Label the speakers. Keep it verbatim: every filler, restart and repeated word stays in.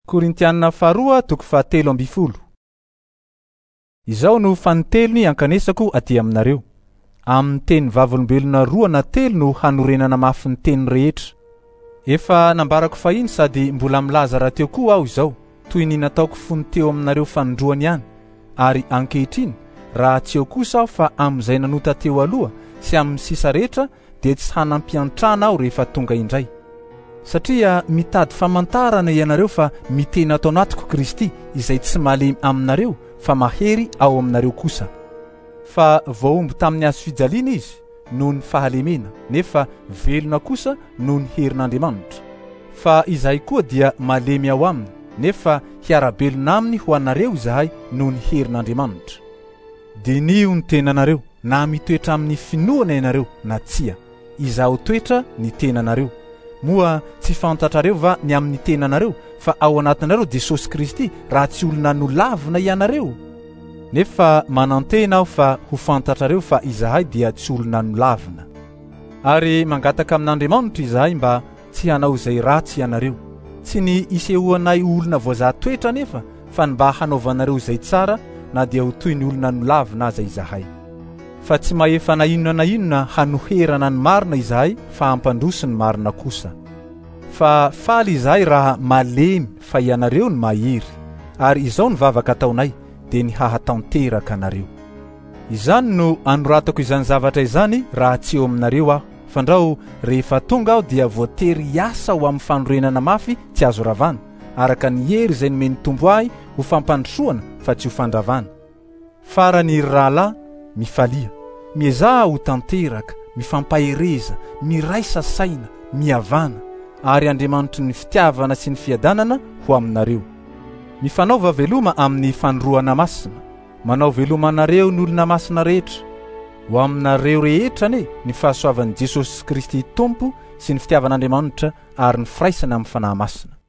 Speaker 1: Korintianina faharoa toko fahatelo amby folo. Izao no fantelony ankanesako aty aminareo. Amin'ny teny vavolombelona roa na telo no hanorenana mafy ny teny rehetra. Efa nambarako fahiny sady mbola milaza raha teo koa aho izao, toy ny nataoko fony teo aminareo fanondroany ihany, ary ankehitriny raha tsy eo kosa aho fa amin'izay nanota teo aloha sy amin'ny sisa rehetra dia tsy hanampiantrana aho rehefa tonga indray. Satria mitady famantarana ianareo fa mitena ato anatiko Kristy izay tsy malemy aminareo fa mahery ao aminareo kosa. Fa voaomby tamin'ny hazo fijaliana izy noho ny fahalemena, nefa velona kosa noho ny herin'Andriamanitra. Fa izahay koa dia malemy ao aminy, nefa hiarabelona aminy ho anareo izahay noho ny herin'Andriamanitra. Dinio ny tenanareo, na mitoetra amin'ny finoana ianareo na tsia, izaho toetra ny tenanareo. Moa tsy fantatrareo va ny amin'ny tenanareo fa ao anatinareo Jesosy Kristy raha tsy olona nolavina ianareo? Nefa manantena aho fa ho fantatrareo fa izahay dia tsy olona nolavina. Ary mangataka amin'Andriamanitra izahay mba tsy hanao izay ratsy ianareo, tsy ny isehoanay olona voazaha toetra nefa, fa ny mba hanaovanareo izay tsara na dia ho toy ny olona nolavina aza izahay. Fa tsy mahefa na inona na inona hanoherana ny marina izahay fa hampandroso ny marina kosa. Fa faly izahay raha malemy fa ianareo ny mahery, ary izao ny vavaka ataonay dia ny hahatanteraka anareo. Izany no anoratako izany zavatra izany raha tsy eo aminareo aho, fandrao rehefa tonga aho dia voatery hiasa ho amin'ny fanorenana mafy tsy azo ravana, araka ny hery izay nomeny tombo ahy ho fampandrosoana fa tsy ho fandravana. Farany rahalahy mifalia, miezaha ho tanteraka, mifampahereza, miraisa saina, mihavana, ary Andriamanitra ny fitiavana sy ny fiadanana ho aminareo. Mifanaova veloma amin'ny fandroana masina, manao veloma anareo ny olona masina rehetra. Ho aminareo rehetra ne ny fahasoavan'i Jesosy Kristy Tompo sy ny fitiavan'Andriamanitra ary ny firaisana amin'ny fanahy masina.